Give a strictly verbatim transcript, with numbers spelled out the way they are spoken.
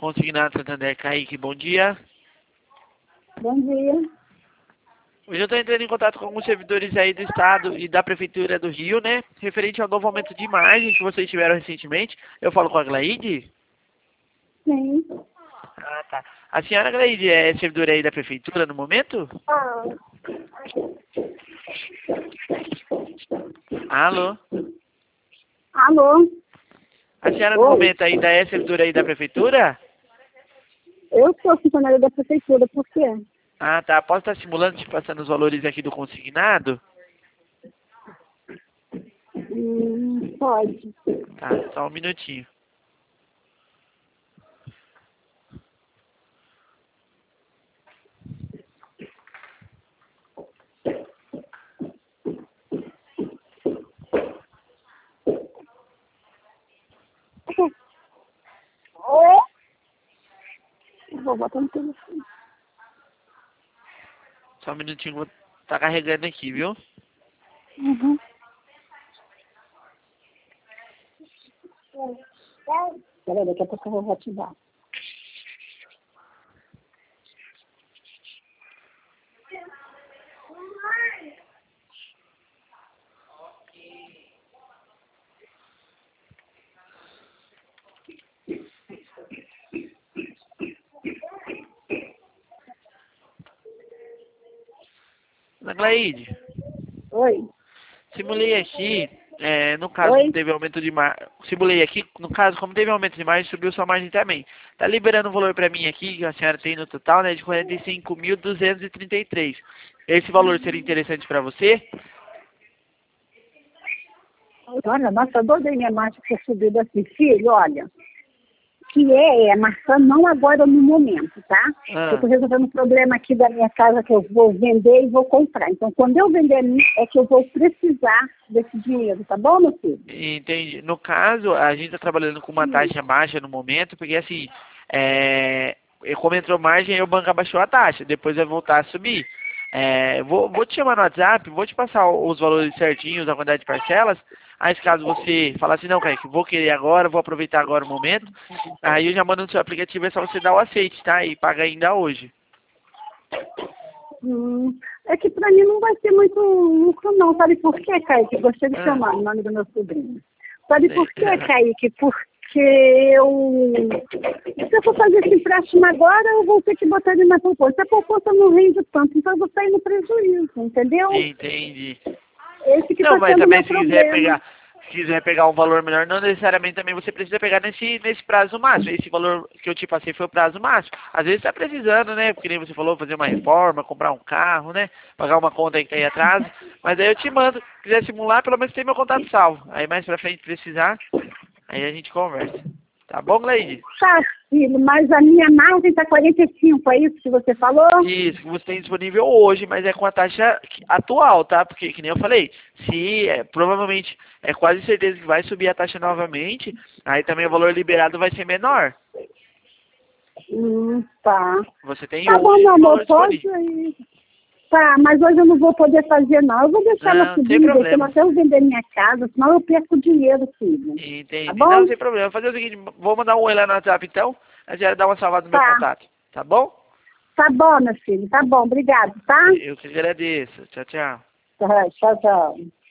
Consignado Santander, Kaique, bom dia. Bom dia. Hoje eu estou entrando em contato com alguns servidores aí do Estado e da Prefeitura do Rio, né? Referente ao novo aumento de margem que vocês tiveram recentemente. Eu falo com a Glaide? Sim. Ah, tá. A senhora Glaide é servidora aí da Prefeitura no momento? Ah. Alô? Alô? A senhora no Oi. momento ainda é servidora aí da Prefeitura? Eu sou funcionária da prefeitura, por quê? Ah, tá. Posso estar simulando, te passando os valores aqui do consignado? Hum, pode. Tá, só um minutinho. Oi? Eu vou botar no telefone. Só um minutinho, vou tá carregando aqui, viu? Uhum. Peraí, daqui a pouco eu vou te dar. Ana Glaide, Oi? simulei aqui, é, no caso, como Oi? teve aumento de margem, simulei aqui, no caso, como teve aumento de margem, subiu sua margem também. Tá liberando o valor pra mim aqui, que a senhora tem no total, né, de quarenta e cinco mil duzentos e trinta e três. Esse valor seria interessante pra você? Olha, nossa, adorei minha marcha ter subido assim. Filho, olha, que é, é maçã não agora no momento, tá? Eu Ah, estou resolvendo um problema aqui da minha casa que eu vou vender e vou comprar. Então, quando eu vender a minha, é que eu vou precisar desse dinheiro, tá bom, meu filho? entendi. No caso, a gente tá trabalhando com uma taxa baixa no momento, porque assim, é, como entrou margem, aí o banco abaixou a taxa, depois vai voltar a subir. É, vou, vou te chamar no WhatsApp, vou te passar os valores certinhos, a quantidade de parcelas. Aí, caso você falar assim, não, Kaique, vou querer agora, vou aproveitar agora o momento, aí eu já mando no seu aplicativo, é só você dar o aceite, tá? E paga ainda hoje. Hum, é que pra mim não vai ser muito lucro não, sabe por quê, Kaique? Gostei de Ah, chamar o nome do meu sobrinho. Sabe por sei. quê, Kaique? Porque eu... Se eu for fazer esse empréstimo agora, eu vou ter que botar ele na poupança. A poupança não rende tanto, então eu vou sair no prejuízo, entendeu? Entendi. Esse que Não, está mas sendo o também meu se quiser problema. pegar, se quiser pegar um valor melhor, não necessariamente também você precisa pegar nesse, nesse prazo máximo. Esse valor que eu te passei foi o prazo máximo. Às vezes está precisando, né? Porque nem você falou, fazer uma reforma, comprar um carro, né? Pagar uma conta aí que tá aí atrás. Mas aí eu te mando. Se quiser simular, pelo menos tem meu contato salvo. Aí mais pra frente precisar, aí a gente conversa. Tá bom, Gleide? Tá, filho, mas a minha margem está quarenta e cinco, é isso que você falou? Isso, que você tem disponível hoje, mas é com a taxa atual, tá? Porque, que nem eu falei, se é, provavelmente é quase certeza que vai subir a taxa novamente, aí também o valor liberado vai ser menor. Hum, tá. Você tem Tá bom, hoje meu esse valor amor, pode disponível. ir. Tá, mas hoje eu não vou poder fazer não. Eu vou deixar ela Não, sem subindo, descendo problema. até eu vender minha casa, senão eu perco dinheiro, filho. Tá Entendi. Não, bom? sem problema. Vou fazer o seguinte, vou mandar um oi lá no WhatsApp então, a senhora dá uma salvada no meu Tá. contato. Tá bom? Tá bom, meu filho. Tá bom, obrigado, tá? Eu que agradeço. Tchau, tchau. Tá, tchau, tchau.